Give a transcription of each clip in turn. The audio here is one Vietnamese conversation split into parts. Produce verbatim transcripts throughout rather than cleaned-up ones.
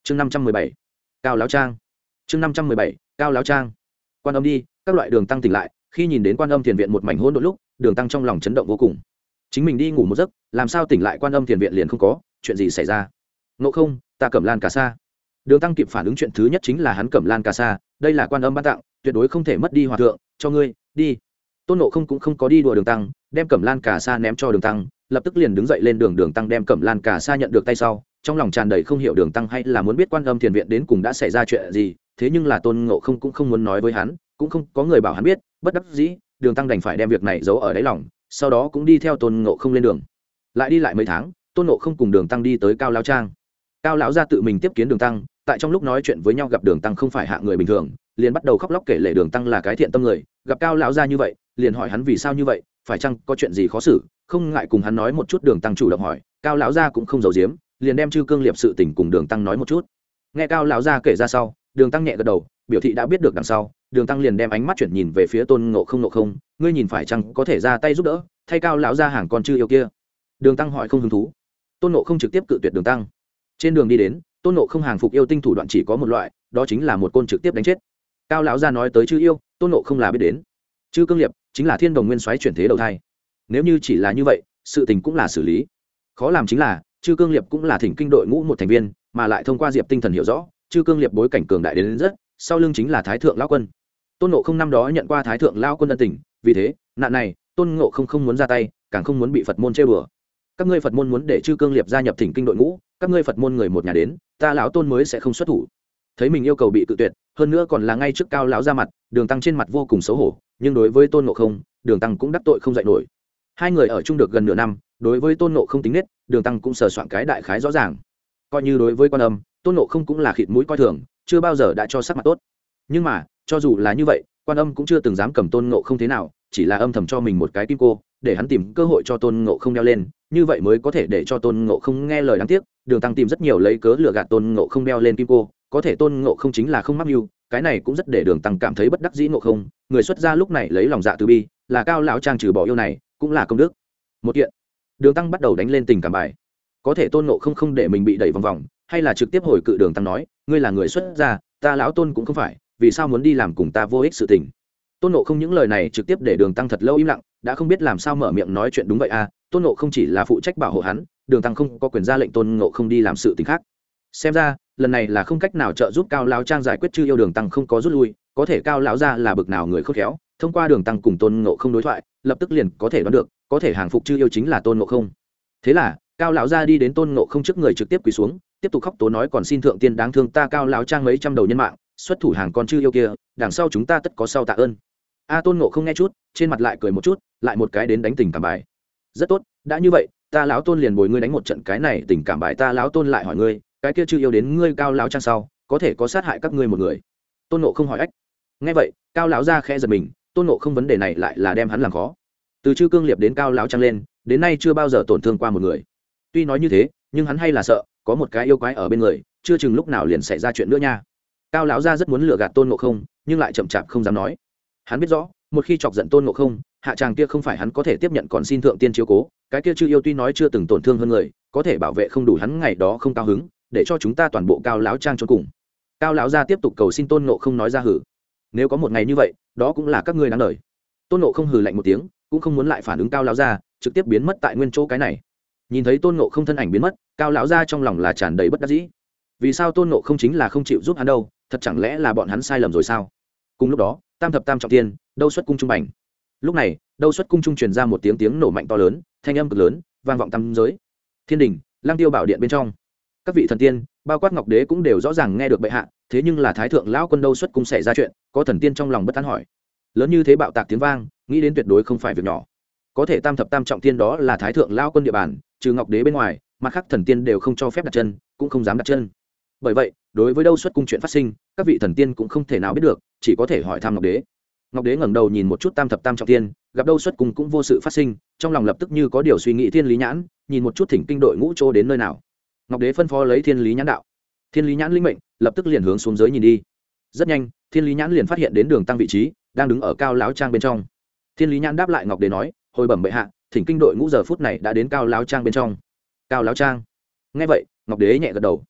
chương năm trăm mười bảy cao láo trang chương năm trăm mười bảy cao láo trang quan âm đi các loại đường tăng tỉnh lại khi nhìn đến quan âm thiền viện một mảnh hỗn độn lúc đường tăng trong lòng chấn động vô cùng. Chính mình đi ngủ một giấc làm sao tỉnh lại quan âm thiền viện liền không có chuyện gì xảy ra. Ngộ không, ta cẩm lan cà sa. Đường tăng kịp phản ứng chuyện thứ nhất chính là hắn cẩm lan cà sa, đây là quan âm ban tặng, tuyệt đối không thể mất đi hòa thượng, cho ngươi đi. Tôn Ngộ không cũng không có đi đùa đường tăng, đem cẩm lan cà sa ném cho đường tăng, lập tức liền đứng dậy lên đường. Đường tăng đem cẩm lan cà sa nhận được tay sau, trong lòng tràn đầy không hiểu đường tăng hay là muốn biết quan âm thiền viện đến cùng đã xảy ra chuyện gì. Thế nhưng là Tôn Ngộ không cũng không muốn nói với hắn, cũng không có người bảo hắn biết, bất đắc dĩ đường tăng đành phải đem việc này giấu ở đáy lòng, sau đó cũng đi theo Tôn Ngộ không lên đường. Lại đi lại mấy tháng, Tôn Ngộ không cùng đường tăng đi tới cao lão trang. Cao lão gia tự mình tiếp kiến đường tăng, tại trong lúc nói chuyện với nhau gặp đường tăng không phải hạ người bình thường, liền bắt đầu khóc lóc kể lể đường tăng là cái thiện tâm người. Gặp cao lão gia như vậy, liền hỏi hắn vì sao như vậy, phải chăng có chuyện gì khó xử, không ngại cùng hắn nói một chút. Đường tăng chủ động hỏi, cao lão gia cũng không giấu giếm, liền đem chư cương liệp sự tình cùng đường tăng nói một chút. Nghe cao lão gia kể ra sau, đường tăng nhẹ gật đầu, biểu thị đã biết được. Đằng sau đường tăng liền đem ánh mắt chuyển nhìn về phía Tôn Ngộ không. Ngộ không, ngươi nhìn phải chăng có thể ra tay giúp đỡ thay cao lão gia hàng con chư yêu kia? Đường tăng hỏi không hứng thú. Tôn Ngộ không trực tiếp cự tuyệt đường tăng. Trên đường đi đến, Tôn Ngộ không hàng phục yêu tinh thủ đoạn chỉ có một loại, đó chính là một côn trực tiếp đánh chết. Cao lão gia nói tới chư yêu, Tôn Ngộ không là biết đến. Chư cương liệp chính là thiên đồng nguyên soái chuyển thế đầu thai. Nếu như chỉ là như vậy, sự tình cũng là xử lý. Khó làm chính là chư cương liệp cũng là thỉnh kinh đội ngũ một thành viên, mà lại thông qua diệp tinh thần hiểu rõ chư cương liệp bối cảnh cường đại đến, đến rất, sau lưng chính là thái thượng lão quân. Tôn Ngộ không năm đó nhận qua thái thượng lão quân ân tình, vì thế nạn này Tôn Ngộ không không muốn ra tay, càng không muốn bị Phật môn trêu đùa. Các ngươi Phật môn muốn để chư cương liệp gia nhập thỉnh kinh đội ngũ, các ngươi Phật môn người một nhà đến, ta lão Tôn mới sẽ không xuất thủ. Thấy mình yêu cầu bị cự tuyệt, hơn nữa còn là ngay trước cao lão ra mặt, đường tăng trên mặt vô cùng xấu hổ, nhưng đối với Tôn Ngộ không, đường tăng cũng đắc tội không dạy nổi. Hai người ở chung được gần nửa năm, đối với Tôn Ngộ không tính nết, đường tăng cũng sờ soạn cái đại khái rõ ràng. Coi như đối với quan âm, Tôn Ngộ không cũng là khịt mũi coi thường, chưa bao giờ đã cho sắc mặt tốt. Nhưng mà cho dù là như vậy, quan âm cũng chưa từng dám cầm Tôn Ngộ không thế nào, chỉ là âm thầm cho mình một cái kim cô, để hắn tìm cơ hội cho Tôn Ngộ không đeo lên, như vậy mới có thể để cho Tôn Ngộ không nghe lời. Đáng tiếc đường tăng tìm rất nhiều lấy cớ lừa gạt Tôn Ngộ không đeo lên kim cô, có thể Tôn Ngộ không chính là không mắc mưu, cái này cũng rất để đường tăng cảm thấy bất đắc dĩ. Ngộ không, người xuất gia lúc này lấy lòng dạ từ bi, là cao lão trang trừ bỏ yêu này cũng là công đức một kiện. Đường tăng bắt đầu đánh lên tình cảm bài, có thể Tôn Ngộ không không để mình bị đẩy vòng vòng, hay là trực tiếp hồi cự. Đường tăng nói, ngươi là người xuất gia, ta lão Tôn cũng không phải, vì sao muốn đi làm cùng ta vô ích sự tình? Tôn Ngộ không những lời này trực tiếp để đường tăng thật lâu im lặng, đã không biết làm sao mở miệng nói chuyện. Đúng vậy à, Tôn Ngộ không chỉ là phụ trách bảo hộ hắn, đường tăng không có quyền ra lệnh Tôn Ngộ không đi làm sự tình khác. Xem ra lần này là không cách nào trợ giúp cao lão trang giải quyết chư yêu. Đường tăng không có rút lui, có thể cao lão gia là bực nào người khôn khéo, thông qua đường tăng cùng Tôn Ngộ không đối thoại, lập tức liền có thể đoán được, có thể hàng phục chư yêu chính là Tôn Ngộ không. Thế là cao lão gia đi đến Tôn Ngộ không trước người trực tiếp quỳ xuống, tiếp tục khóc tố nói, còn xin thượng tiên đáng thương ta cao lão trang mấy trăm đầu nhân mạng, xuất thủ hàng con chư yêu kia, đằng sau chúng ta tất có sau tạ ơn. A Tôn Ngộ không nghe chút, trên mặt lại cười một chút, lại một cái đến đánh tình cảm bài. Rất tốt, đã như vậy, ta lão Tôn liền bồi ngươi đánh một trận cái này tình cảm bài. Ta lão Tôn lại hỏi ngươi, cái kia chư yêu đến ngươi cao lão trang sau, có thể có sát hại các ngươi một người? Tôn Ngộ không hỏi ách. Nghe vậy, cao lão gia khẽ giật mình, Tôn Ngộ không vấn đề này lại là đem hắn làm khó. Từ chư cương liệp đến cao lão trang lên, đến nay chưa bao giờ tổn thương qua một người. Tuy nói như thế, nhưng hắn hay là sợ có một cái yêu quái ở bên người, chưa chừng lúc nào liền xảy ra chuyện nữa nha. Cao lão gia rất muốn lừa gạt Tôn Ngộ không, nhưng lại chậm chạp không dám nói. Hắn biết rõ, một khi chọc giận Tôn Ngộ không, hạ tràng kia không phải hắn có thể tiếp nhận. Còn xin thượng tiên chiếu cố, cái kia chư yêu tuy nói chưa từng tổn thương hơn người, có thể bảo vệ không đủ hắn ngày đó không cao hứng, để cho chúng ta toàn bộ cao lão trang cho cùng. Cao lão gia tiếp tục cầu xin Tôn Ngộ không nói ra hử. Nếu có một ngày như vậy, đó cũng là các ngươi đáng đời. Tôn Ngộ không hừ lạnh một tiếng, cũng không muốn lại phản ứng cao lão gia, trực tiếp biến mất tại nguyên chỗ. Cái này nhìn thấy Tôn Ngộ không thân ảnh biến mất, cao lão gia trong lòng là tràn đầy bất đắc dĩ. Vì sao Tôn Ngộ không chính là không chịu giúp hắn đâu? Thật chẳng lẽ là bọn hắn sai lầm rồi sao? Cùng lúc đó, tam thập tam trọng thiên, đâu xuất cung trung bành. Lúc này, đâu xuất cung trung truyền ra một tiếng tiếng nổ mạnh to lớn, thanh âm cực lớn, vang vọng tam giới. Thiên đình, Lăng Tiêu bảo điện bên trong, các vị thần tiên, bao quát Ngọc Đế cũng đều rõ ràng nghe được bệ hạ, thế nhưng là thái thượng lão quân đâu xuất cung xảy ra chuyện, có thần tiên trong lòng bất an hỏi. Lớn như thế bạo tạc tiếng vang, nghĩ đến tuyệt đối không phải việc nhỏ. Có thể tam thập tam trọng thiên đó là thái thượng lão quân địa bàn, trừ Ngọc Đế bên ngoài, mặt khác thần tiên đều không cho phép đặt chân, cũng không dám đặt chân. Bởi vậy, đối với đâu xuất cung chuyện phát sinh, các vị thần tiên cũng không thể nào biết được, chỉ có thể hỏi thăm Ngọc Đế. Ngọc Đế ngẩng đầu nhìn một chút tam thập tam trọng thiên, gặp đâu xuất cung cũng vô sự phát sinh, trong lòng lập tức như có điều suy nghĩ. Thiên lý nhãn, nhìn một chút thỉnh kinh đội ngũ chỗ đến nơi nào. Ngọc Đế phân phó lấy thiên lý nhãn đạo. Thiên lý nhãn linh mệnh, lập tức liền hướng xuống dưới nhìn đi. Rất nhanh, thiên lý nhãn liền phát hiện đến đường tăng vị trí, đang đứng ở cao lão trang bên trong. Thiên lý nhãn đáp lại Ngọc Đế nói, hồi bẩm bệ hạ, thỉnh kinh đội ngũ giờ phút này đã đến cao lão trang bên trong. Cao lão trang. Nghe vậy, Ngọc Đế nhẹ gật đầu.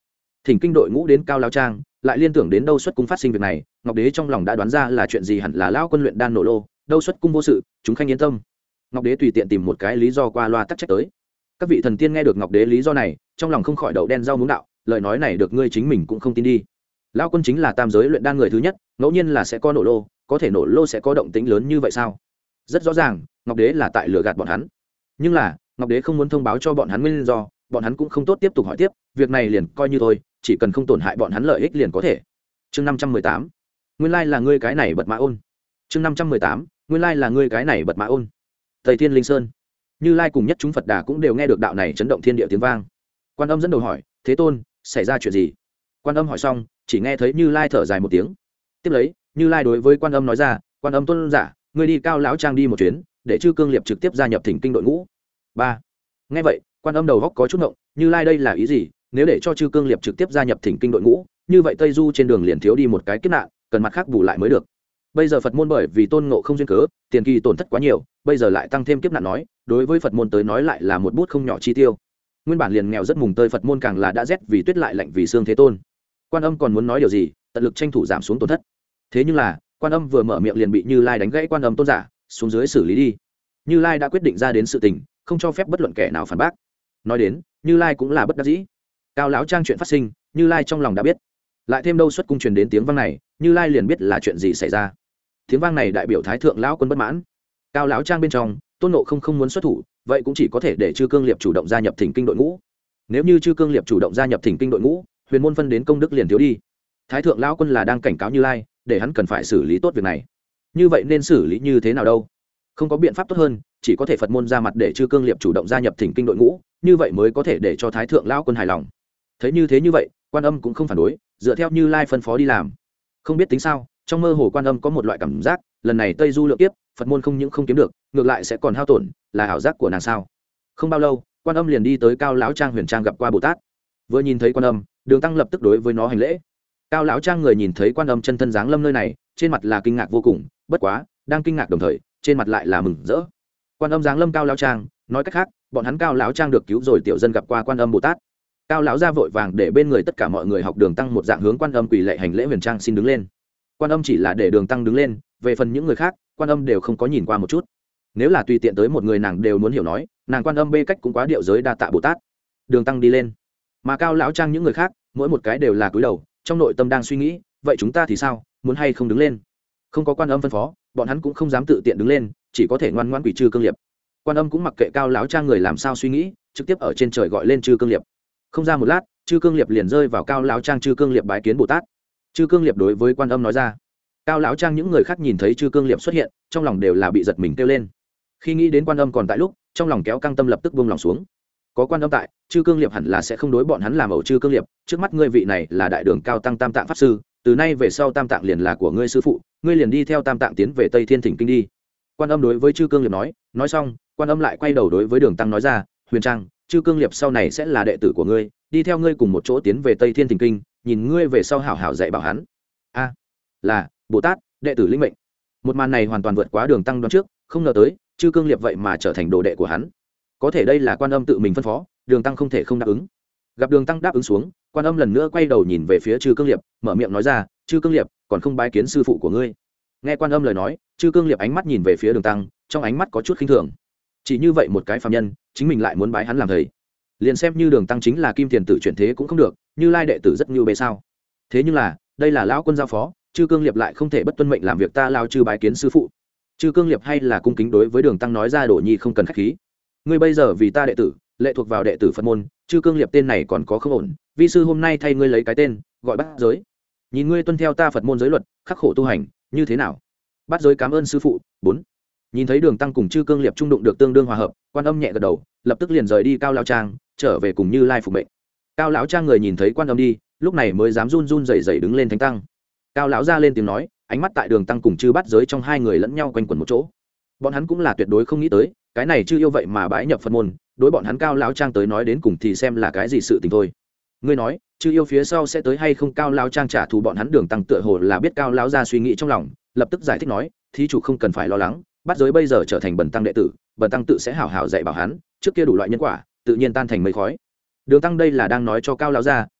thỉnh kinh đội ngũ đến cao lao trang, lại liên tưởng đến đâu xuất cung phát sinh việc này, ngọc đế trong lòng đã đoán ra là chuyện gì, hẳn là lao quân luyện đan nổ lô, đâu xuất cung vô sự, chúng khanh yên tâm. Ngọc đế tùy tiện tìm một cái lý do qua loa tắc trách tới. Các vị thần tiên nghe được ngọc đế lý do này, trong lòng không khỏi đậu đen rau muống đạo, lời nói này được ngươi chính mình cũng không tin đi. Lao quân chính là tam giới luyện đan người thứ nhất, ngẫu nhiên là sẽ có nổ lô, có thể nổ lô sẽ có động tĩnh lớn như vậy sao? Rất rõ ràng, ngọc đế là tại lừa gạt bọn hắn. Nhưng là ngọc đế không muốn thông báo cho bọn hắn nguyên do, bọn hắn cũng không tốt tiếp tục hỏi tiếp, việc này liền coi như thôi, chỉ cần không tổn hại bọn hắn lợi ích liền có thể. Chương năm trăm mười tám, nguyên lai là ngươi cái này bật mã ôn. Chương năm trăm mười tám, nguyên lai là ngươi cái này bật mã ôn. Tây Thiên Linh Sơn, Như Lai cùng nhất chúng Phật Đà cũng đều nghe được đạo này chấn động thiên địa tiếng vang. Quan Âm dẫn đầu hỏi, thế tôn, xảy ra chuyện gì? Quan Âm hỏi xong, chỉ nghe thấy Như Lai thở dài một tiếng. Tiếp lấy, Như Lai đối với Quan Âm nói ra, Quan Âm tôn giả, ngươi đi cao lão trang đi một chuyến, để chư cương liệp trực tiếp gia nhập thỉnh kinh đội ngũ. Ba. Nghe vậy, Quan Âm đầu góc có chút ngộng, Như Lai đây là ý gì? Nếu để cho chư cương liệp trực tiếp gia nhập thỉnh kinh đội ngũ, như vậy Tây Du trên đường liền thiếu đi một cái kiếp nạn, cần mặt khác bù lại mới được. Bây giờ Phật môn bởi vì tôn ngộ không duyên cớ, tiền kỳ tổn thất quá nhiều, bây giờ lại tăng thêm kiếp nạn nói, đối với Phật môn tới nói lại là một bút không nhỏ chi tiêu. Nguyên bản liền nghèo rất mùng tơi Phật môn càng là đã rét vì tuyết lại lạnh vì xương thế tôn. Quan Âm còn muốn nói điều gì, tận lực tranh thủ giảm xuống tổn thất. Thế nhưng là, Quan Âm vừa mở miệng liền bị Như Lai đánh gãy. Quan Âm tôn giả, xuống dưới xử lý đi. Như Lai đã quyết định ra đến sự tình, không cho phép bất luận kẻ nào phản bác. Nói đến, Như Lai cũng là bất đắc dĩ. Cao lão trang chuyện phát sinh, Như Lai trong lòng đã biết. Lại thêm đâu xuất cung truyền đến tiếng vang này, Như Lai liền biết là chuyện gì xảy ra. Tiếng vang này đại biểu Thái thượng lão quân bất mãn. Cao lão trang bên trong, Tôn Ngộ không không muốn xuất thủ, vậy cũng chỉ có thể để chư cương liệp chủ động gia nhập thỉnh kinh đội ngũ. Nếu như chư cương liệp chủ động gia nhập thỉnh kinh đội ngũ, huyền môn phân đến công đức liền thiếu đi. Thái thượng lão quân là đang cảnh cáo Như Lai, để hắn cần phải xử lý tốt việc này. Như vậy nên xử lý như thế nào đâu? Không có biện pháp tốt hơn, chỉ có thể Phật môn ra mặt để chư cương liệp chủ động gia nhập thỉnh kinh đội ngũ, như vậy mới có thể để cho Thái thượng lão quân hài lòng. Thấy như thế như vậy, Quan Âm cũng không phản đối, dựa theo Như Lai phân phó đi làm. Không biết tính sao, trong mơ hồ Quan Âm có một loại cảm giác, lần này Tây Du lượng tiếp, Phật môn không những không kiếm được, ngược lại sẽ còn hao tổn, là ảo giác của nàng sao? Không bao lâu, Quan Âm liền đi tới Cao lão trang huyền trang gặp qua Bồ Tát. Vừa nhìn thấy Quan Âm, Đường Tăng lập tức đối với nó hành lễ. Cao lão trang người nhìn thấy Quan Âm chân thân dáng lâm nơi này, trên mặt là kinh ngạc vô cùng, bất quá, đang kinh ngạc đồng thời, trên mặt lại là mừng rỡ. Quan Âm dáng lâm Cao lão trang, nói cách khác, bọn hắn Cao lão trang được cứu rồi, tiểu dân gặp qua Quan Âm Bồ Tát. Cao lão ra vội vàng để bên người tất cả mọi người học Đường Tăng một dạng hướng Quan Âm quỳ lạy hành lễ huyền trang xin đứng lên. Quan Âm chỉ là để Đường Tăng đứng lên, về phần những người khác, Quan Âm đều không có nhìn qua một chút. Nếu là tùy tiện tới một người nàng đều muốn hiểu nói, nàng Quan Âm bê cách cũng quá điệu giới đa tạ Bồ Tát. Đường Tăng đi lên, mà Cao lão trang những người khác, mỗi một cái đều là cúi đầu, trong nội tâm đang suy nghĩ, vậy chúng ta thì sao, muốn hay không đứng lên? Không có Quan Âm phân phó, bọn hắn cũng không dám tự tiện đứng lên, chỉ có thể ngoan ngoãn quỳ chư cương liệp. Quan Âm cũng mặc kệ Cao lão trang người làm sao suy nghĩ, trực tiếp ở trên trời gọi lên chư cương liệp. Không ra một lát, chư cương liệp liền rơi vào Cao lão trang chư cương liệp bái kiến Bồ Tát. Chư cương liệp đối với Quan Âm nói ra. Cao lão trang những người khác nhìn thấy chư cương liệp xuất hiện, trong lòng đều là bị giật mình kêu lên. Khi nghĩ đến Quan Âm còn tại lúc, trong lòng kéo căng tâm lập tức buông lòng xuống. Có Quan Âm tại, chư cương liệp hẳn là sẽ không đối bọn hắn làm ẩu. Chư cương liệp, trước mắt ngươi vị này là đại đường cao tăng Tam Tạng pháp sư, từ nay về sau Tam Tạng liền là của ngươi sư phụ, ngươi liền đi theo Tam Tạng tiến về Tây Thiên thỉnh kinh đi. Quan Âm đối với chư cương liệp nói. Nói xong, Quan Âm lại quay đầu đối với Đường Tăng nói ra, huyền trang, chư cương liệp sau này sẽ là đệ tử của ngươi, đi theo ngươi cùng một chỗ tiến về Tây Thiên thỉnh kinh, nhìn ngươi về sau hảo hảo dạy bảo hắn. A, là Bồ Tát, đệ tử linh mệnh. Một màn này hoàn toàn vượt quá Đường Tăng đoán trước, không ngờ tới chư cương liệp vậy mà trở thành đồ đệ của hắn. Có thể đây là Quan Âm tự mình phân phó, Đường Tăng không thể không đáp ứng. Gặp Đường Tăng đáp ứng xuống, Quan Âm lần nữa quay đầu nhìn về phía chư cương liệp, mở miệng nói ra, chư cương liệp, còn không bái kiến sư phụ của ngươi. Nghe Quan Âm lời nói, chư cương liệp ánh mắt nhìn về phía Đường Tăng, trong ánh mắt có chút khinh thường. Chỉ như vậy một cái phàm nhân, chính mình lại muốn bái hắn làm thầy, liền xem như Đường Tăng chính là kim tiền tử chuyển thế cũng không được, Như Lai đệ tử rất như bề sao? Thế nhưng là, đây là lão quân giao phó, chư cương liệp lại không thể bất tuân mệnh làm việc, ta lao chư bái kiến sư phụ. Chư cương liệp hay là cung kính đối với Đường Tăng nói ra, Đổ Nhi không cần khách khí, ngươi bây giờ vì ta đệ tử, lệ thuộc vào đệ tử Phật môn, chư cương liệp tên này còn có không ổn, vi sư hôm nay thay ngươi lấy cái tên, gọi Bát Giới. Nhìn ngươi tuân theo ta Phật môn giới luật, khắc khổ tu hành, như thế nào? Bát Giới cảm ơn sư phụ. Bốn. Nhìn thấy Đường Tăng cùng chư cương liệp trung đụng được tương đương hòa hợp, Quan Âm nhẹ gật đầu, lập tức liền rời đi Cao lão trang, trở về cùng Như Lai phục mệnh. Cao lão trang người nhìn thấy Quan Âm đi, lúc này mới dám run run rẩy rẩy đứng lên thánh tăng. Cao lão ra lên tiếng nói, ánh mắt tại Đường Tăng cùng chư Bát Giới trong hai người lẫn nhau quanh quẩn một chỗ. Bọn hắn cũng là tuyệt đối không nghĩ tới, cái này chư yêu vậy mà bái nhập Phật môn, đối bọn hắn Cao lão trang tới nói đến cùng thì xem là cái gì sự tình thôi. Ngươi nói, chư yêu phía sau sẽ tới hay không? Cao lão trang trả thù bọn hắn. Đường Tăng tựa hồ là biết Cao lão ra suy nghĩ trong lòng, lập tức giải thích nói, thí chủ không cần phải lo lắng, Bát Giới bây giờ trở thành bần tăng đệ tử, bần tăng tự sẽ hảo hảo dạy bảo hắn, trước kia đủ loại nhân quả, tự nhiên tan thành mây khói. Đường Tăng đây là đang nói cho Cao lão ra,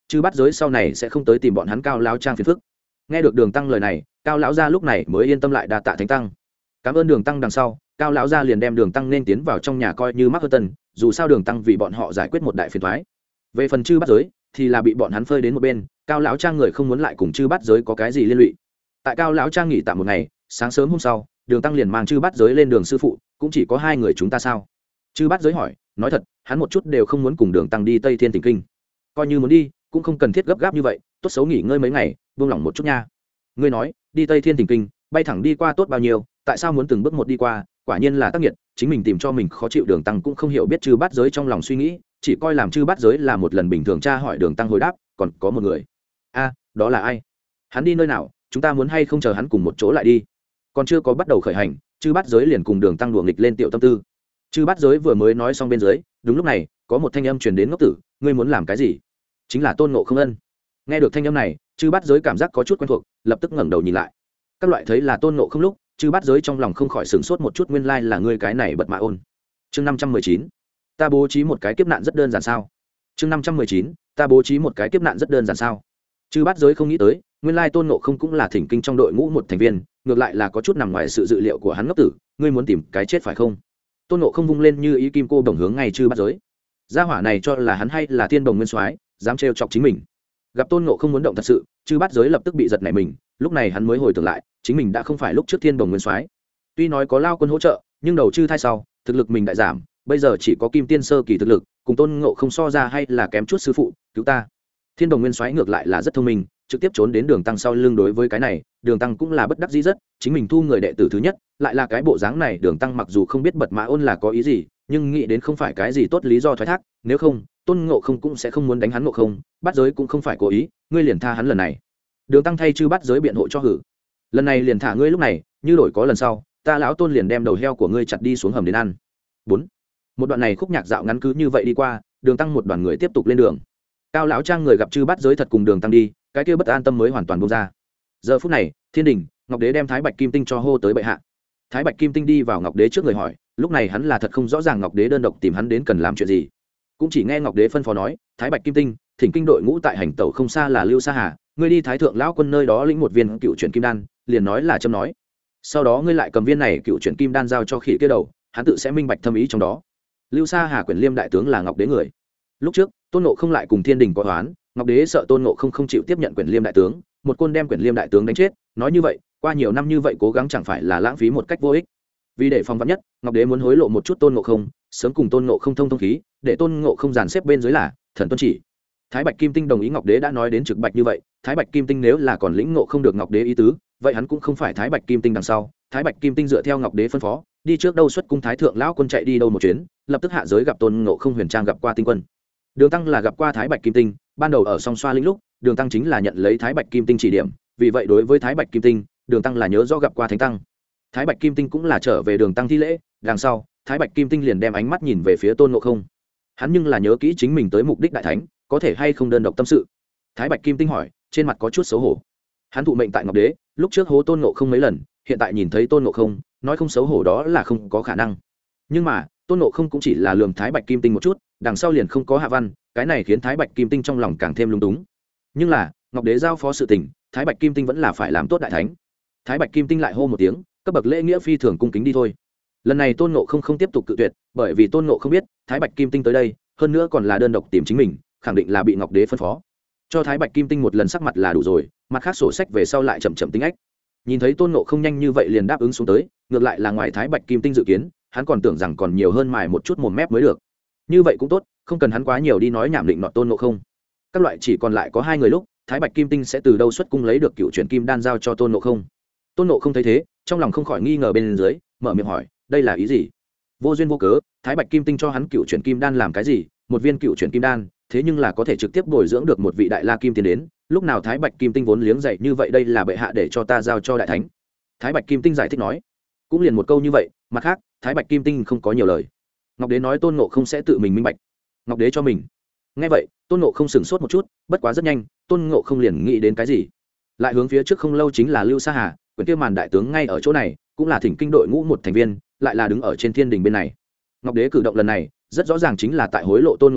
chư bắt giới sau này sẽ không tới tìm bọn hắn Cao lão trang phiền phức. Nghe được Đường Tăng lời này, Cao lão gia lúc này mới yên tâm lại, đa tạ Thánh Tăng. Cảm ơn Đường Tăng. Đằng sau Cao lão gia liền đem Đường Tăng nên tiến vào trong nhà coi như mắc hơn tân, dù sao Đường Tăng vì bọn họ giải quyết một đại phiền toái. Về phần chư bắt giới thì là bị bọn hắn phơi đến một bên, Cao lão trang người không muốn lại cùng chư bắt giới có cái gì liên lụy. Tại Cao lão trang nghỉ tạm một ngày, sáng sớm hôm sau Đường Tăng liền mang chư bắt giới lên đường. Sư phụ, cũng chỉ có hai người chúng ta sao? Chư bắt giới hỏi. Nói thật, hắn một chút đều không muốn cùng Đường Tăng đi Tây Thiên Thỉnh Kinh, coi như muốn đi cũng không cần thiết gấp gáp như vậy, tốt xấu nghỉ ngơi mấy ngày, buông lỏng một chút nha. Ngươi nói đi Tây Thiên Thỉnh Kinh, bay thẳng đi qua tốt bao nhiêu, tại sao muốn từng bước một đi qua? Quả nhiên là tác nghiệt, chính mình tìm cho mình khó chịu. Đường Tăng cũng không hiểu biết chư bắt giới trong lòng suy nghĩ, chỉ coi làm chư bắt giới là một lần bình thường. Tra hỏi Đường Tăng hồi đáp, còn có một người. A, đó là ai? Hắn đi nơi nào? Chúng ta muốn hay không chờ hắn cùng một chỗ lại đi? Còn chưa có bắt đầu khởi hành, chư bắt giới liền cùng Đường Tăng đùa nghịch lên tiểu tâm tư. Chư bắt giới vừa mới nói xong bên dưới, đúng lúc này có một thanh âm truyền đến. Ngốc tử, ngươi muốn làm cái gì? Chính là Tôn Ngộ Không ân. Nghe được thanh âm này, chư bắt giới cảm giác có chút quen thuộc, lập tức ngẩng đầu nhìn lại. Các loại thấy là Tôn Ngộ Không lúc, chư bắt giới trong lòng không khỏi sửng sốt một chút. Nguyên lai là ngươi cái này bật mạ ôn. Chương năm trăm mười chín, ta bố trí một cái kiếp nạn rất đơn giản sao? Chương năm trăm mười chín, ta bố trí một cái kiếp nạn rất đơn giản sao? Chư bắt giới không nghĩ tới, nguyên lai Tôn Ngộ Không cũng là Thỉnh Kinh trong đội ngũ một thành viên, ngược lại là có chút nằm ngoài sự dự liệu của hắn. Ngốc tử, ngươi muốn tìm cái chết phải không? Tôn Ngộ Không vung lên như ý kim cô đồng hướng ngay chư bắt giới. Gia hỏa này cho là hắn hay là Thiên Đồng Nguyên Soái, dám trêu chọc chính mình. Gặp Tôn Ngộ Không muốn động thật sự, chư bắt giới lập tức bị giật nảy mình, lúc này hắn mới hồi tưởng lại, chính mình đã không phải lúc trước Thiên Đồng Nguyên Soái. Tuy nói có Lao Quân hỗ trợ, nhưng đầu chư thai sau, thực lực mình đại giảm, bây giờ chỉ có Kim Tiên sơ kỳ thực lực, cùng Tôn Ngộ Không so ra hay là kém chút. Sư phụ, cứu ta. Thiên Đồng Nguyên Soái ngược lại là rất thông minh, trực tiếp trốn đến Đường Tăng sau lưng. Đối với cái này, Đường Tăng cũng là bất đắc dĩ rất, chính mình thu người đệ tử thứ nhất, lại là cái bộ dáng này. Đường Tăng mặc dù không biết bật mã ôn là có ý gì, nhưng nghĩ đến không phải cái gì tốt lý do thoái thác, nếu không Tôn Ngộ Không cũng sẽ không muốn đánh hắn. Ngộ Không, bắt giới cũng không phải cố ý, ngươi liền tha hắn lần này. Đường Tăng thay chư bắt giới biện hộ cho hử. Lần này liền thả ngươi lúc này, như đổi có lần sau, ta lão Tôn liền đem đầu heo của ngươi chặt đi xuống hầm đến ăn. Bốn. Một đoạn này khúc nhạc dạo ngắn cứ như vậy đi qua, Đường Tăng một đoàn người tiếp tục lên đường. Cao lão trang người gặp chư bắt giới thật cùng Đường Tăng đi, cái kia bất an tâm mới hoàn toàn buông ra. Giờ phút này, Thiên Đình, Ngọc Đế đem Thái Bạch Kim Tinh cho hô tới bệ hạ. Thái Bạch Kim Tinh đi vào Ngọc Đế trước người hỏi, lúc này hắn là thật không rõ ràng Ngọc Đế đơn độc tìm hắn đến cần làm chuyện gì, cũng chỉ nghe Ngọc Đế phân phó nói, Thái Bạch Kim Tinh, Thỉnh Kinh đội ngũ tại hành tẩu không xa là Lưu Sa Hà, ngươi đi Thái Thượng lão quân nơi đó lĩnh một viên cựu chuyển kim đan, liền nói là châm nói. Sau đó ngươi lại cầm viên này cựu chuyển kim đan giao cho khỉ kia đầu, hắn tự sẽ minh bạch thâm ý trong đó. Lưu Sa Hà Quyển Liêm đại tướng là Ngọc Đế người. Lúc trước, Tôn Ngộ Không lại cùng Thiên Đình có oán, Ngọc Đế sợ Tôn Ngộ Không không chịu tiếp nhận Quyển Liêm đại tướng, một côn đem Quyển Liêm đại tướng đánh chết. Nói như vậy, qua nhiều năm như vậy cố gắng chẳng phải là lãng phí một cách vô ích. Vì để phòng vắn nhất, Ngọc Đế muốn hối lộ một chút Tôn Ngộ Không, sớm cùng Tôn Ngộ Không thông thông khí, để Tôn Ngộ Không dàn xếp bên dưới là thần tuân chỉ. Thái Bạch Kim Tinh đồng ý. Ngọc Đế đã nói đến trực bạch như vậy, Thái Bạch Kim Tinh nếu là còn lĩnh ngộ không được Ngọc Đế ý tứ, vậy hắn cũng không phải Thái Bạch Kim Tinh đằng sau. Thái Bạch Kim Tinh dựa theo Ngọc Đế phân phó, đi trước đâu xuất cung Thái Thượng lão quân chạy đi đâu một chuyến, lập tức hạ giới gặp Tôn Ngộ Không huyền trang gặp qua Tinh Quân. Đường Tăng là gặp qua Thái Bạch Kim Tinh, ban đầu ở Song Xoa Linh lúc, Đường Tăng chính là nhận lấy Thái Bạch Kim Tinh chỉ điểm, vì vậy đối với Thái Bạch Kim Tinh, Đường Tăng là nhớ rõ gặp qua Thánh Tăng. Thái Bạch Kim Tinh cũng là trở về Đường Tăng thi lễ, đằng sau, Thái Bạch Kim Tinh liền đem ánh mắt nhìn về phía Tôn Ngộ Không. Hắn nhưng là nhớ kỹ chính mình tới mục đích đại thánh, có thể hay không đơn độc tâm sự. Thái Bạch Kim Tinh hỏi, trên mặt có chút xấu hổ. Hắn thụ mệnh tại Ngọc Đế, lúc trước hố Tôn Ngộ Không mấy lần, hiện tại nhìn thấy Tôn Ngộ Không, nói không xấu hổ đó là không có khả năng. Nhưng mà, Tôn Ngộ Không cũng chỉ là lườm Thái Bạch Kim Tinh một chút, đằng sau liền không có hạ văn, cái này khiến Thái Bạch Kim Tinh trong lòng càng thêm lung túng. Nhưng là, Ngọc Đế giao phó sự tình, Thái Bạch Kim Tinh vẫn là phải làm tốt đại thánh. Thái Bạch Kim Tinh lại hô một tiếng, cấp bậc lễ nghĩa phi thường cung kính đi thôi. Lần này Tôn Ngộ Không không tiếp tục cự tuyệt, bởi vì Tôn Ngộ Không biết, Thái Bạch Kim Tinh tới đây, hơn nữa còn là đơn độc tìm chính mình, khẳng định là bị Ngọc Đế phân phó. Cho Thái Bạch Kim Tinh một lần sắc mặt là đủ rồi, mặt khác sổ sách về sau lại chậm chậm tính ách. Nhìn thấy Tôn Ngộ Không nhanh như vậy liền đáp ứng xuống tới, ngược lại là ngoài Thái Bạch Kim Tinh dự kiến, hắn còn tưởng rằng còn nhiều hơn mài một chút mồm mép mới được. Như vậy cũng tốt, không cần hắn quá nhiều đi nói nhảm định nọt Tôn Ngộ Không. Các loại chỉ còn lại có hai người lúc, Thái Bạch Kim Tinh sẽ từ đâu xuất cung lấy được cựu chuyển kim đan giao cho Tôn Ngộ Không. Tôn Ngộ Không thấy thế, trong lòng không khỏi nghi ngờ bên dưới, mở miệng hỏi, đây là ý gì? Vô duyên vô cớ, Thái Bạch Kim Tinh cho hắn cựu chuyển kim đan làm cái gì? Một viên cựu chuyển kim đan, thế nhưng là có thể trực tiếp bồi dưỡng được một vị đại la kim tiến đến, lúc nào Thái Bạch Kim Tinh vốn liếng dạy như vậy, đây là bệ hạ để cho ta giao cho đại thánh. Thái Bạch Kim Tinh giải thích nói, cũng liền một câu như vậy, mặt khác, Thái Bạch Kim Tinh không có nhiều lời. Ngọc Đế nói Tôn Ngộ Không sẽ tự mình minh bạch. Ngọc Đế cho mình. Nghe vậy, Tôn Ngộ Không sửng sốt một chút, bất quá rất nhanh, Tôn Ngộ Không liền nghĩ đến cái gì. Lại hướng phía trước không lâu chính là Lưu Sa Hà, quyển kia màn đại tướng ngay ở chỗ này, cũng là Thỉnh Kinh đội ngũ một thành viên, lại là đứng ở trên Thiên Đình bên này. Ngọc Đế cử động lần này, rất rõ ràng chính là tại hối lộ Tôn Ngộ Không,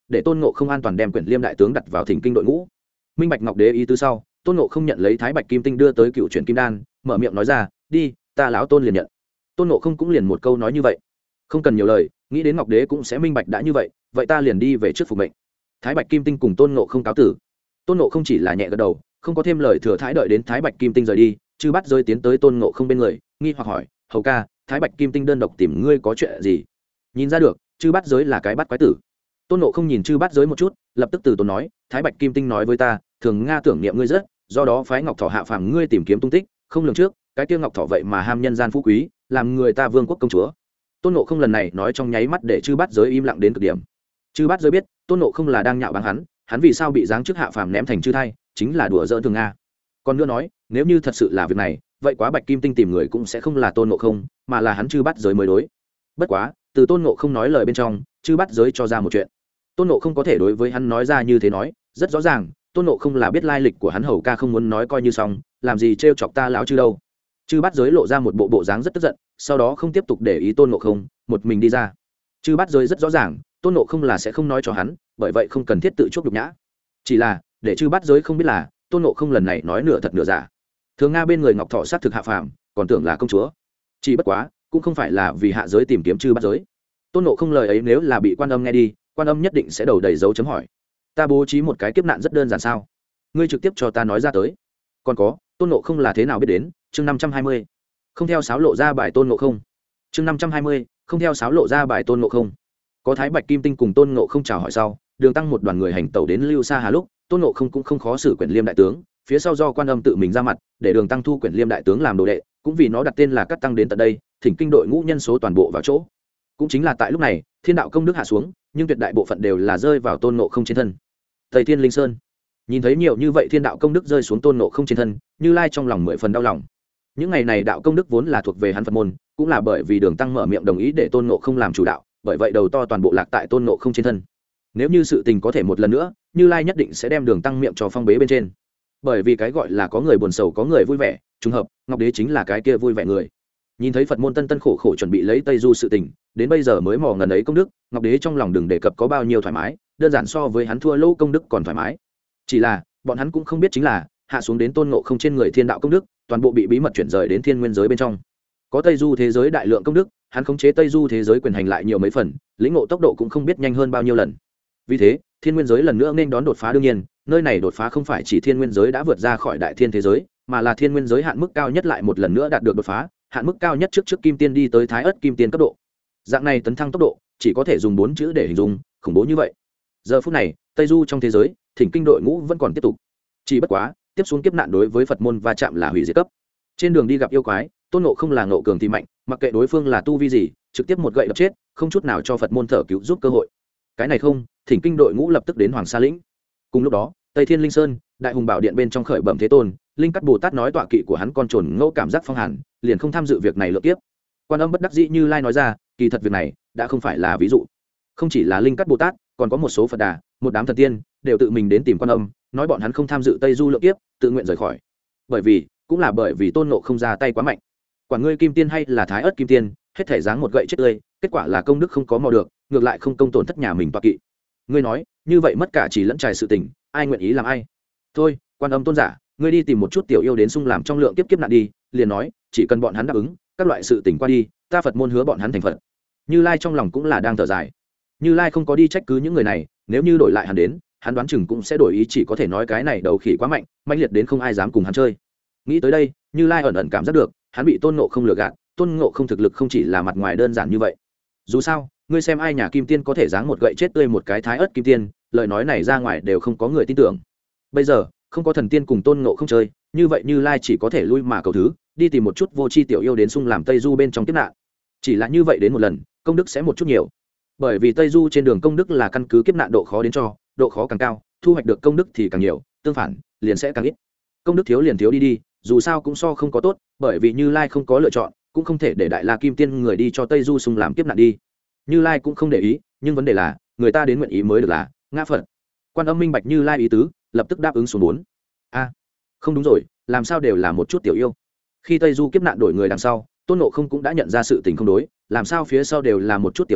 để tôn ngộ không an toàn đem quyển liêm đại tướng đặt vào thỉnh kinh đội ngũ. Minh bạch ngọc đế ý tứ sau, tôn ngộ không nhận lấy thái bạch kim tinh đưa tới cựu chuyển kim đan, mở miệng nói ra, đi, ta lão tôn liền nhận. Tôn ngộ không cũng liền một câu nói như vậy, không cần nhiều lời, nghĩ đến ngọc đế cũng sẽ minh bạch đã như vậy, vậy ta liền đi về trước phục mệnh. Thái bạch kim tinh cùng tôn ngộ không cáo tử. Tôn ngộ không chỉ là nhẹ gật đầu, không có thêm lời thừa thãi, đợi đến thái bạch kim tinh rời đi, chư bắt giới tiến tới tôn ngộ không bên người, nghi hoặc hỏi, hầu ca, thái bạch kim tinh đơn độc tìm ngươi có chuyện gì? Nhìn ra được chư bắt giới là cái bắt quái tử. Tôn ngộ không nhìn chư bắt giới một chút, lập tức từ tốn nói, thái bạch kim tinh nói với ta, thường nga tưởng niệm ngươi rất, do đó phái ngọc thọ hạ phàm ngươi tìm kiếm tung tích, không lường trước cái kia ngọc thọ vậy mà ham nhân gian phú quý, làm người ta vương quốc công chúa. Tôn ngộ không lần này nói trong nháy mắt để chư bắt giới im lặng đến cực điểm. Chư bắt giới biết tôn ngộ không là đang nhạo báng hắn, hắn vì sao bị giáng chức hạ phàm ném thành chư thai, chính là đùa giỡn thường nga. Còn nữa nói, nếu như thật sự là việc này, vậy quá bạch kim tinh tìm người cũng sẽ không là tôn ngộ không, mà là hắn chư bắt giới mới đối. Bất quá từ tôn ngộ không nói lời bên trong, chư bắt giới cho ra một chuyện. Tôn ngộ không có thể đối với hắn nói ra như thế nói, rất rõ ràng tôn ngộ không là biết lai lịch của hắn, hầu ca không muốn nói coi như xong, làm gì trêu chọc ta lão chư đâu. Chư bắt giới lộ ra một bộ bộ dáng rất tức giận, sau đó không tiếp tục để ý tôn ngộ không, một mình đi ra. Chư bắt giới rất rõ ràng tôn ngộ không là sẽ không nói cho hắn, bởi vậy không cần thiết tự chuốc nhục nhã. Chỉ là để chư bắt giới không biết là tôn ngộ không lần này nói nửa thật nửa giả. Thường nga bên người ngọc thọ sát thực hạ phàm, còn tưởng là công chúa. Chỉ bất quá cũng không phải là vì hạ giới tìm kiếm chư bắt giới. Tôn ngộ không lời ấy nếu là bị quan âm nghe đi, quan âm nhất định sẽ đầu đầy dấu chấm hỏi. Ta bố trí một cái kiếp nạn rất đơn giản sao? Ngươi trực tiếp cho ta nói ra tới. Còn có tôn ngộ không là thế nào biết đến? Chương năm trăm hai mươi, không theo sáo lộ ra bài tôn ngộ không. Chương năm trăm hai mươi, không theo sáo lộ ra bài tôn ngộ không. Có thái bạch kim tinh cùng tôn ngộ không chào hỏi sau, đường tăng một đoàn người hành tẩu đến lưu sa hà lúc, tôn ngộ không cũng không khó xử quyển liêm đại tướng, phía sau do quan âm tự mình ra mặt để đường tăng thu quyển liêm đại tướng làm đồ đệ, cũng vì nó đặt tên là cắt tăng đến tận đây, thỉnh kinh đội ngũ nhân số toàn bộ vào chỗ. Cũng chính là tại lúc này, thiên đạo công đức hạ xuống, nhưng tuyệt đại bộ phận đều là rơi vào tôn ngộ không trên thân. Tây Thiên Linh Sơn nhìn thấy nhiều như vậy thiên đạo công đức rơi xuống tôn ngộ không trên thân, Như Lai trong lòng mười phần đau lòng. Những ngày này đạo công đức vốn là thuộc về hắn Phật môn, cũng là bởi vì đường tăng mở miệng đồng ý để tôn ngộ không làm chủ đạo, bởi vậy đầu to toàn bộ lạc tại tôn ngộ không trên thân. Nếu như sự tình có thể một lần nữa, Như Lai nhất định sẽ đem đường tăng miệng cho phong bế bên trên. Bởi vì cái gọi là có người buồn sầu có người vui vẻ, trùng hợp ngọc đế chính là cái kia vui vẻ người. Nhìn thấy Phật môn tân tân khổ khổ chuẩn bị lấy Tây Du sự tình, đến bây giờ mới mò ngần ấy công đức, ngọc đế trong lòng đừng đề cập có bao nhiêu thoải mái, đơn giản so với hắn thua lâu công đức còn thoải mái. Chỉ là bọn hắn cũng không biết chính là hạ xuống đến tôn ngộ không trên người thiên đạo công đức, toàn bộ bị bí mật chuyển rời đến thiên nguyên giới bên trong. Có Tây Du thế giới đại lượng công đức, hắn khống chế Tây Du thế giới quyền hành lại nhiều mấy phần, lĩnh ngộ tốc độ cũng không biết nhanh hơn bao nhiêu lần. Vì thế thiên nguyên giới lần nữa nên đón đột phá. Đương nhiên nơi này đột phá không phải chỉ thiên nguyên giới đã vượt ra khỏi đại thiên thế giới, mà là thiên nguyên giới hạn mức cao nhất lại một lần nữa đạt được đột phá, hạn mức cao nhất trước trước kim tiên đi tới thái ất kim tiên cấp độ. Dạng này tấn thăng tốc độ chỉ có thể dùng bốn chữ để hình dung, khủng bố như vậy. Giờ phút này Tây Du trong thế giới, thỉnh kinh đội ngũ vẫn còn tiếp tục. Chỉ bất quá tiếp xuống kiếp nạn đối với Phật môn va chạm là hủy diệt cấp. Trên đường đi gặp yêu quái, tôn ngộ không là ngộ cường thì mạnh, mặc kệ đối phương là tu vi gì, trực tiếp một gậy đập chết, không chút nào cho Phật môn thở cứu giúp cơ hội. Cái này không, thỉnh kinh đội ngũ lập tức đến Hoàng Sa lĩnh. Cùng lúc đó Tây Thiên Linh Sơn, đại hùng bảo điện bên trong khởi bẩm thế tôn, linh cắt bồ tát nói tọa kỵ của hắn con trồn ngẫu cảm giác phong hàn, liền không tham dự việc này lượng tiếp. Quan âm bất đắc dĩ Như Lai nói ra, kỳ thật việc này đã không phải là ví dụ, không chỉ là linh cắt bồ tát, còn có một số Phật đà, một đám thần tiên đều tự mình đến tìm quan âm, nói bọn hắn không tham dự Tây Du lượng tiếp, tự nguyện rời khỏi. Bởi vì cũng là bởi vì tôn ngộ không ra tay quá mạnh. Quả ngươi kim tiên hay là thái ớt kim tiên, hết thể dáng một gậy chết tươi, kết quả là công đức không có mò được, ngược lại không công tổn thất nhà mình tọa kỵ. Ngươi nói như vậy mất cả chỉ lẫn trải sự tình, ai nguyện ý làm ai? Thôi quan âm tôn giả, ngươi đi tìm một chút tiểu yêu đến xung làm trong lượng kiếp kiếp nạn đi, liền nói chỉ cần bọn hắn đáp ứng các loại sự tình qua đi, ta Phật môn hứa bọn hắn thành Phật. Như Lai trong lòng cũng là đang thở dài. Như Lai không có đi trách cứ những người này, nếu như đổi lại hắn đến, hắn đoán chừng cũng sẽ đổi ý, chỉ có thể nói cái này đầu khỉ quá mạnh, mãnh liệt đến không ai dám cùng hắn chơi. Nghĩ tới đây, Như Lai ẩn ẩn cảm giác được hắn bị tôn ngộ không lừa gạt, tôn ngộ không thực lực không chỉ là mặt ngoài đơn giản như vậy. Dù sao ngươi xem ai nhà kim tiên có thể giáng một gậy chết tươi một cái thái ớt kim tiên, lời nói này ra ngoài đều không có người tin tưởng. Bây giờ không có thần tiên cùng tôn ngộ không chơi, như vậy Như Lai chỉ có thể lui mà cầu thứ, đi tìm một chút vô tri tiểu yêu đến xung làm Tây Du bên trong kiếp nạn. Chỉ là như vậy đến một lần, công đức sẽ một chút nhiều, bởi vì Tây Du trên đường công đức là căn cứ kiếp nạn độ khó đến cho, độ khó càng cao thu hoạch được công đức thì càng nhiều, tương phản liền sẽ càng ít. Công đức thiếu liền thiếu đi đi, dù sao cũng so không có tốt, bởi vì Như Lai không có lựa chọn, cũng không thể để đại la kim tiên người đi cho Tây Du xung làm kiếp nạn đi. Như Lai cũng không để ý, nhưng vấn đề là người ta đến nguyện ý mới được là ngã Phật. Quan âm minh bạch Như Lai ý tứ, lập tức đáp ứng xuống bốn. A, không đúng rồi, làm sao đều là một chút tiểu yêu? Khi Tây Du kiếp nạn đổi người đằng sau, tôn ngộ không cũng đã nhận ra sự tình không đối, làm sao phía sau đều là một chút tiểu yêu,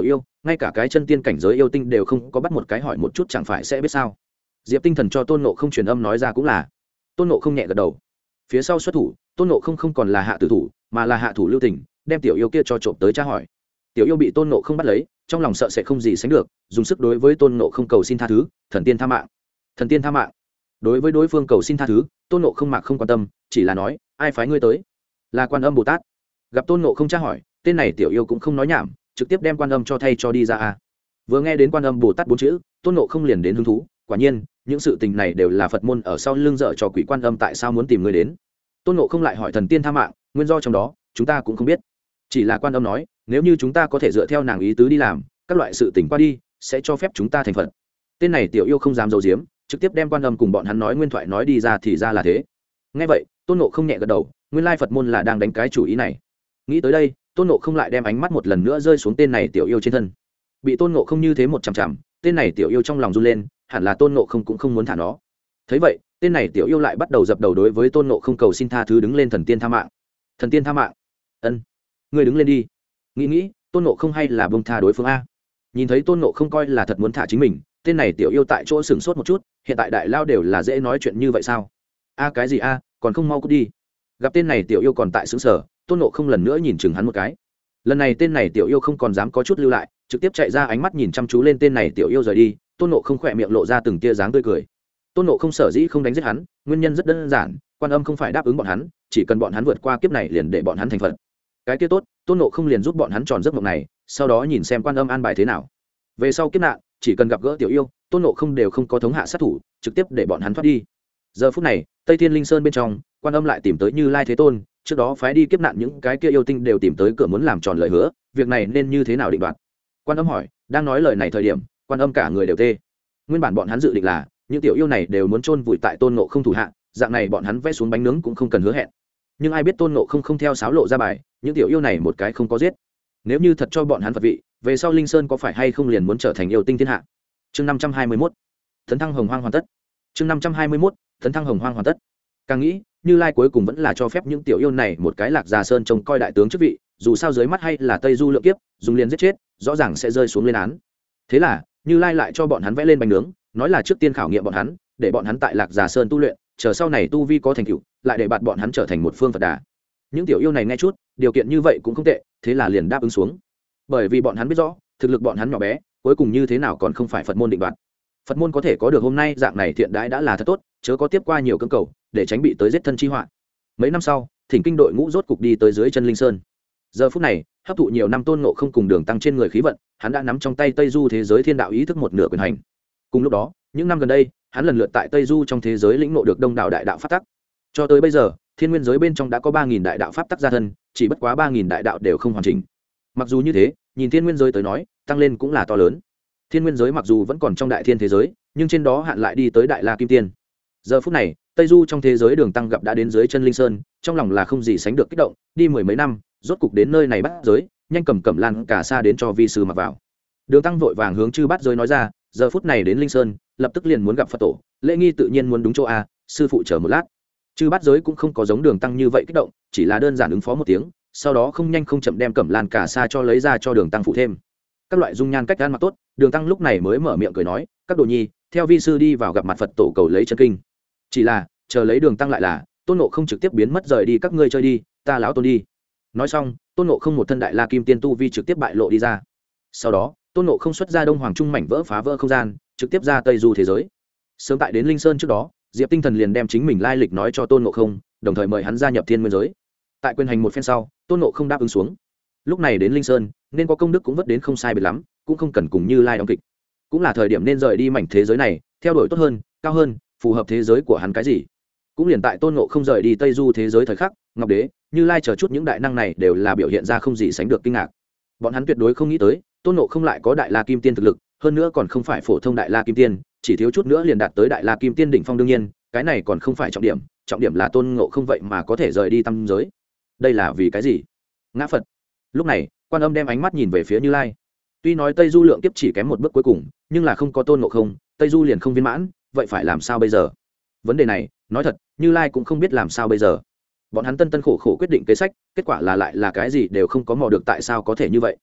ngay cả cái chân tiên cảnh giới yêu tinh đều không có bắt một cái hỏi một chút chẳng phải sẽ biết sao. Diệp tinh thần cho tôn nộ không truyền âm nói ra cũng là. Tôn nộ không nhẹ gật đầu. Phía sau xuất thủ, tôn nộ không không còn là hạ tử thủ mà là hạ thủ lưu tình, đem tiểu yêu kia cho trộm tới tra hỏi. Tiểu yêu bị tôn nộ không bắt lấy, trong lòng sợ sẽ không gì sánh được, dùng sức đối với tôn nộ không cầu xin tha thứ. Thần tiên tha mạng, thần tiên tha mạng. Đối với đối phương cầu xin tha thứ, tôn nộ không mạc không quan tâm, chỉ là nói ai phái ngươi tới? Là Quan Âm Bồ Tát. Gặp tôn nộ không tra hỏi, tên này tiểu yêu cũng không nói nhảm, trực tiếp đem Quan Âm cho thay cho đi ra a. Vừa nghe đến Quan Âm Bồ Tát bốn chữ, tôn nộ không liền đến hứng thú. Quả nhiên những sự tình này đều là Phật môn ở sau lưng dở cho quỷ Quan Âm tại sao muốn tìm ngươi đến. Tôn nộ không lại hỏi thần tiên tha mạng, nguyên do trong đó chúng ta cũng không biết, chỉ là Quan Âm nói nếu như chúng ta có thể dựa theo nàng ý tứ đi làm, các loại sự tình qua đi sẽ cho phép chúng ta thành Phật. Tên này tiểu yêu không dám giấu giếm, trực tiếp đem Quan Âm cùng bọn hắn nói nguyên thoại nói đi ra, thì ra là thế. Nghe vậy tôn nộ không nhẹ gật đầu, nguyên lai Phật môn là đang đánh cái chủ ý này. Nghĩ tới đây, tôn nộ không lại đem ánh mắt một lần nữa rơi xuống tên này tiểu yêu trên thân. Bị tôn nộ không như thế một chằm chằm, tên này tiểu yêu trong lòng run lên, hẳn là tôn nộ không cũng không muốn thả nó. Thấy vậy tên này tiểu yêu lại bắt đầu dập đầu đối với tôn nộ không cầu xin tha thứ, đứng lên thần tiên tha mạng, thần tiên tha mạng. Ân, ngươi đứng lên đi. Nghĩ nghĩ tôn nộ không hay là bông tha đối phương a. Nhìn thấy tôn nộ không coi là thật muốn thả chính mình, tên này tiểu yêu tại chỗ sửng sốt một chút, hiện tại đại lao đều là dễ nói chuyện như vậy sao? A cái gì a, còn không mau cút đi. Gặp tên này tiểu yêu còn tại xứng sở, tôn nộ không lần nữa nhìn chừng hắn một cái. Lần này tên này tiểu yêu không còn dám có chút lưu lại, trực tiếp chạy ra, ánh mắt nhìn chăm chú lên tên này tiểu yêu rời đi. Tôn nộ không khỏe miệng lộ ra từng tia dáng tươi cười. Tôn nộ không sở dĩ không đánh giết hắn, nguyên nhân rất đơn giản, Quan Âm không phải đáp ứng bọn hắn, chỉ cần bọn hắn vượt qua kiếp này liền để bọn hắn thành Phật. Cái kia tốt, tôn nộ không liền giúp bọn hắn tròn giấc mộng này, sau đó nhìn xem Quan Âm an bài thế nào. Về sau kiếp nạn chỉ cần gặp gỡ tiểu yêu, tôn nộ không đều không có thống hạ sát thủ, trực tiếp để bọn hắn thoát đi. Giờ phút này Tây Thiên Linh Sơn bên trong, Quan Âm lại tìm tới Như Lai Thế Tôn, trước đó phái đi kiếp nạn những cái kia yêu tinh đều tìm tới cửa muốn làm tròn lời hứa, việc này nên như thế nào định đoạt? Quan Âm hỏi. Đang nói lời này thời điểm, Quan Âm cả người đều tê. Nguyên bản bọn hắn dự định là những tiểu yêu này đều muốn chôn vùi tại tôn nộ không thủ hạ, dạng này bọn hắn vẽ xuống bánh nướng cũng không cần hứa hẹn. Nhưng ai biết tôn nộ không không theo sáo lộ ra bài, những tiểu yêu này một cái không có giết. Nếu như thật cho bọn hắn Phật vị, về sau Linh Sơn có phải hay không liền muốn trở thành yêu tinh thiên hạ? Chương năm trăm hai mươi mốt, Tấn thăng hồng hoang hoàn tất. Chương năm trăm hai mươi mốt, Tấn thăng hồng hoang hoàn tất. Càng nghĩ, Như Lai cuối cùng vẫn là cho phép những tiểu yêu này một cái Lạc Già Sơn trông coi đại tướng chức vị, dù sao dưới mắt hay là Tây Du lượng kiếp, dùng liền giết chết, rõ ràng sẽ rơi xuống lên án. Thế là, Như Lai lại cho bọn hắn vẽ lên bánh nướng, nói là trước tiên khảo nghiệm bọn hắn, để bọn hắn tại Lạc Già Sơn tu luyện, chờ sau này tu vi có thành tựu, lại để bạt bọn hắn trở thành một phương Phật đà. Những tiểu yêu này nghe chút, điều kiện như vậy cũng không tệ, thế là liền đáp ứng xuống. Bởi vì bọn hắn biết rõ, thực lực bọn hắn nhỏ bé, cuối cùng như thế nào còn không phải Phật môn định đoạt. Phật môn có thể có được hôm nay dạng này thiện đãi đã là thật tốt, chớ có tiếp qua nhiều cưỡng cầu, để tránh bị tới giết thân chi họa. Mấy năm sau, Thỉnh Kinh đội ngũ rốt cục đi tới dưới chân Linh Sơn. Giờ phút này, hấp thụ nhiều năm tôn ngộ không cùng Đường Tăng trên người khí vận, hắn đã nắm trong tay Tây Du thế giới thiên đạo ý thức một nửa quyền hành. Cùng lúc đó, những năm gần đây, hắn lần lượt tại Tây Du trong thế giới lĩnh ngộ được đông đảo đại đạo pháp tắc. Cho tới bây giờ, thiên nguyên giới bên trong đã có ba nghìn đại đạo pháp tắc gia thân, chỉ bất quá ba nghìn đại đạo đều không hoàn chỉnh. Mặc dù như thế, nhìn thiên nguyên giới tới nói, tăng lên cũng là to lớn. Thiên nguyên giới mặc dù vẫn còn trong đại thiên thế giới, nhưng trên đó hạn lại đi tới đại la kim tiên. Giờ phút này, Tây Du trong thế giới Đường Tăng gặp đã đến dưới chân Linh Sơn, trong lòng là không gì sánh được kích động, đi mười mấy năm, rốt cục đến nơi này bắt giới, nhanh cầm cẩm lan cả xa đến cho vi sư mặc vào. Đường Tăng vội vàng hướng chư bát giới nói ra, giờ phút này đến Linh Sơn, lập tức liền muốn gặp Phật tổ, lễ nghi tự nhiên muốn đúng chỗ a, sư phụ chờ một lát. Chư bát giới cũng không có giống Đường Tăng như vậy kích động, chỉ là đơn giản ứng phó một tiếng, sau đó không nhanh không chậm đem cẩm lan cả xa cho lấy ra cho Đường Tăng phụ thêm. Các loại dung nhan cách ăn mặc tốt, Đường Tăng lúc này mới mở miệng cười nói, các đồ nhi, theo vi sư đi vào gặp mặt Phật tổ cầu lấy chân kinh. Chỉ là chờ lấy Đường Tăng lại là tôn nộ không trực tiếp biến mất rời đi, các ngươi chơi đi, ta lão tôn đi. Nói xong, tôn nộ không một thân đại la kim tiên tu vi trực tiếp bại lộ đi ra. Sau đó tôn nộ không xuất ra đông hoàng trung mảnh vỡ phá vỡ không gian, trực tiếp ra Tây Du thế giới. Sớm tại đến Linh Sơn trước đó, Diệp Tinh Thần liền đem chính mình lai lịch nói cho tôn nộ không, đồng thời mời hắn gia nhập thiên nguyên giới. Tại quyền hành một phen sau, tôn nộ không đáp ứng xuống. Lúc này đến Linh Sơn nên có công đức cũng vất đến không sai biệt lắm, cũng không cần cùng Như Lai đóng kịch, cũng là thời điểm nên rời đi mảnh thế giới này, theo đuổi tốt hơn, cao hơn, phù hợp thế giới của hắn cái gì. Cũng liền tại tôn nộ không rời đi Tây Du thế giới thời khắc, Ngọc Đế, Như Lai chờ chút những đại năng này đều là biểu hiện ra không gì sánh được kinh ngạc. Bọn hắn tuyệt đối không nghĩ tới tôn nộ không lại có đại la kim tiên thực lực, hơn nữa còn không phải phổ thông đại la kim tiên, chỉ thiếu chút nữa liền đạt tới đại la kim tiên đỉnh phong. Đương nhiên cái này còn không phải trọng điểm, trọng điểm là tôn ngộ không vậy mà có thể rời đi tam giới, đây là vì cái gì? Ngã Phật. Lúc này Quan Âm đem ánh mắt nhìn về phía Như Lai. Tuy nói Tây Du lượng kiếp chỉ kém một bước cuối cùng, nhưng là không có tôn ngộ không, Tây Du liền không viên mãn, vậy phải làm sao bây giờ? Vấn đề này nói thật Như Lai cũng không biết làm sao bây giờ. Bọn hắn tân tân khổ khổ quyết định kế sách, kết quả là lại là cái gì đều không có mò được, tại sao có thể như vậy?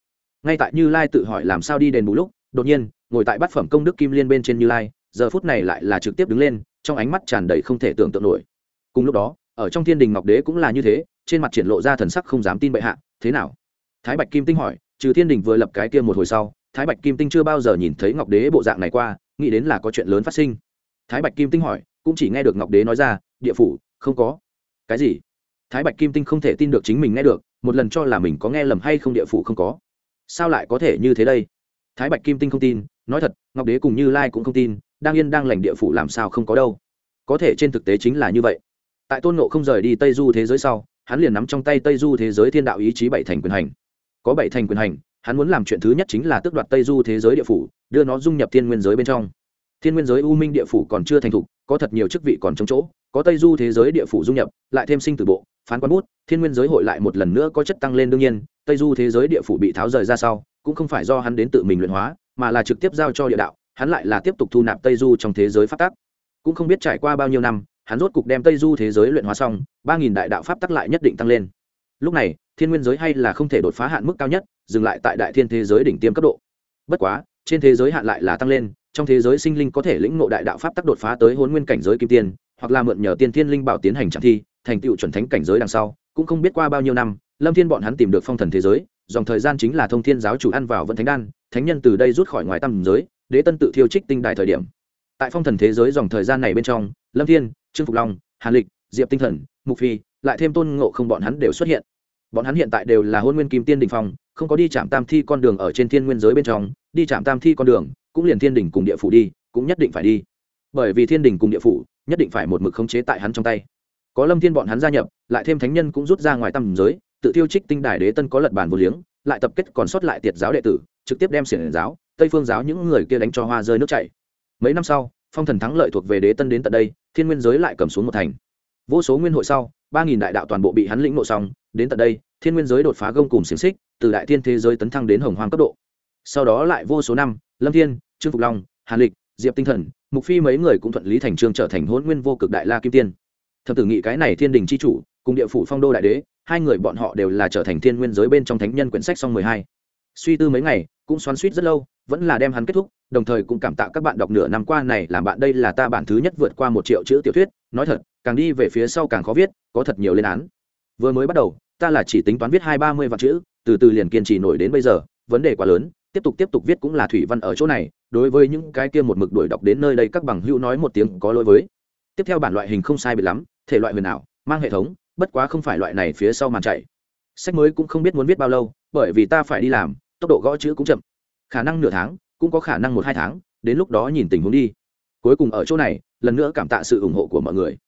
ngay tại Như Lai tự hỏi làm sao đi đền bù lúc, đột nhiên ngồi tại bát phẩm công đức kim liên bên trên Như Lai giờ phút này lại là trực tiếp đứng lên, trong ánh mắt tràn đầy không thể tưởng tượng nổi. Cùng lúc đó ở trong thiên đình ngọc đế cũng là như thế, trên mặt triển lộ ra thần sắc không dám tin bệ hạ. Thế nào? Thái Bạch Kim Tinh hỏi. Trừ thiên đình vừa lập cái kia một hồi sau, Thái Bạch Kim Tinh chưa bao giờ nhìn thấy ngọc đế bộ dạng này qua, nghĩ đến là có chuyện lớn phát sinh. Thái Bạch Kim Tinh hỏi, cũng chỉ nghe được ngọc đế nói ra, địa phủ không có. Cái gì? Thái Bạch Kim Tinh không thể tin được chính mình nghe được, một lần cho là mình có nghe lầm hay không, địa phủ không có, sao lại có thể như thế đây? Thái Bạch Kim Tinh không tin, nói thật, ngọc đế cùng Như Lai cũng không tin, đang yên đang lành địa phủ làm sao không có đâu. Có thể trên thực tế chính là như vậy. Tại Tôn Ngộ không rời đi Tây Du thế giới sau, hắn liền nắm trong tay Tây Du thế giới thiên đạo ý chí bảy thành quyền hành. Có bảy thành quyền hành, hắn muốn làm chuyện thứ nhất chính là tước đoạt Tây Du thế giới địa phủ, đưa nó dung nhập thiên nguyên giới bên trong. Thiên nguyên giới u minh địa phủ còn chưa thành thục, có thật nhiều chức vị còn trống chỗ, có Tây Du thế giới địa phủ dung nhập, lại thêm sinh tử bộ, phán quan bút, thiên nguyên giới hội lại một lần nữa có chất tăng lên. Đương nhiên, Tây Du thế giới địa phủ bị tháo rời ra sau, cũng không phải do hắn đến tự mình luyện hóa, mà là trực tiếp giao cho địa đạo, hắn lại là tiếp tục thu nạp Tây Du trong thế giới pháp tắc. Cũng không biết trải qua bao nhiêu năm, hắn rốt cục đem Tây Du thế giới luyện hóa xong, ba nghìn đại đạo pháp tắc lại nhất định tăng lên. Lúc này, thiên nguyên giới hay là không thể đột phá hạn mức cao nhất, dừng lại tại đại thiên thế giới đỉnh tiêm cấp độ. Bất quá, trên thế giới hạn lại là tăng lên, trong thế giới sinh linh có thể lĩnh ngộ đại đạo pháp tắc đột phá tới hôn nguyên cảnh giới kim tiên, hoặc là mượn nhờ tiên thiên linh bảo tiến hành trạng thi, thành tựu chuẩn thánh cảnh giới đằng sau, cũng không biết qua bao nhiêu năm, Lâm Thiên bọn hắn tìm được phong thần thế giới, dòng thời gian chính là thông thiên giáo chủ ăn vào vận thánh đan, thánh nhân từ đây rút khỏi ngoài tam giới, đế tân tự thiêu trích tinh đài thời điểm. Tại phong thần thế giới dòng thời gian này bên trong, Lâm Thiên, Trương Phục Long, Hàn Lịch, Diệp Tinh Thần, Mục Phi, lại thêm Tôn Ngộ không bọn hắn đều xuất hiện. Bọn hắn hiện tại đều là hôn nguyên kim tiên đỉnh phong, không có đi chạm tam thi con đường ở trên thiên nguyên giới bên trong, đi chạm tam thi con đường, cũng liền thiên đỉnh cùng địa phủ đi, cũng nhất định phải đi. Bởi vì thiên đỉnh cùng địa phủ, nhất định phải một mực khống chế tại hắn trong tay. Có Lâm Thiên bọn hắn gia nhập, lại thêm thánh nhân cũng rút ra ngoài tam giới, tự tiêu trích tinh đài, đế tân có lật bàn vô liếng, lại tập kết còn sót lại tiệt giáo đệ tử, trực tiếp đem xiển giáo, Tây Phương giáo những người kia đánh cho hoa rơi nước chảy. Mấy năm sau, phong thần thắng lợi thuộc về đế tân đến tận đây, thiên nguyên giới lại cầm xuống một thành. Vô số nguyên hội sau, ba nghìn đại đạo toàn bộ bị hắn lĩnh ngộ xong, đến tận đây, thiên nguyên giới đột phá gông cùm xiềng xích, từ đại thiên thế giới tấn thăng đến hồng hoang cấp độ. Sau đó lại vô số năm, Lâm Thiên, Trương Phục Long, Hàn Lịch, Diệp Tinh Thần, Mục Phi mấy người cũng thuận lý thành trương trở thành hỗn nguyên vô cực đại la kim tiên. Thập tử nghị cái này thiên đình chi chủ, cùng địa phủ phong đô đại đế, hai người bọn họ đều là trở thành thiên nguyên giới bên trong thánh nhân quyển sách xong mười hai. Suy tư mấy ngày, cũng xoắn xuýt rất lâu, vẫn là đem hắn kết thúc, đồng thời cũng cảm tạ các bạn đọc nửa năm qua này làm bạn, đây là ta bản thứ nhất vượt qua một triệu chữ tiểu thuyết, nói thật, càng đi về phía sau càng khó viết, có thật nhiều lên án. Vừa mới bắt đầu, ta là chỉ tính toán viết hai ba mươi vạn chữ, từ từ liền kiên trì nổi đến bây giờ, vấn đề quá lớn, tiếp tục tiếp tục viết cũng là thủy văn ở chỗ này, đối với những cái kia một mực đuổi đọc đến nơi đây các bằng hữu nói một tiếng có lỗi với. Tiếp theo bản loại hình không sai biệt lắm, thể loại huyền ảo, mang hệ thống, bất quá không phải loại này phía sau màn chạy. Sách mới cũng không biết muốn viết bao lâu, bởi vì ta phải đi làm, tốc độ gõ chữ cũng chậm, khả năng nửa tháng, cũng có khả năng một hai tháng, đến lúc đó nhìn tình huống đi. Cuối cùng ở chỗ này, lần nữa cảm tạ sự ủng hộ của mọi người.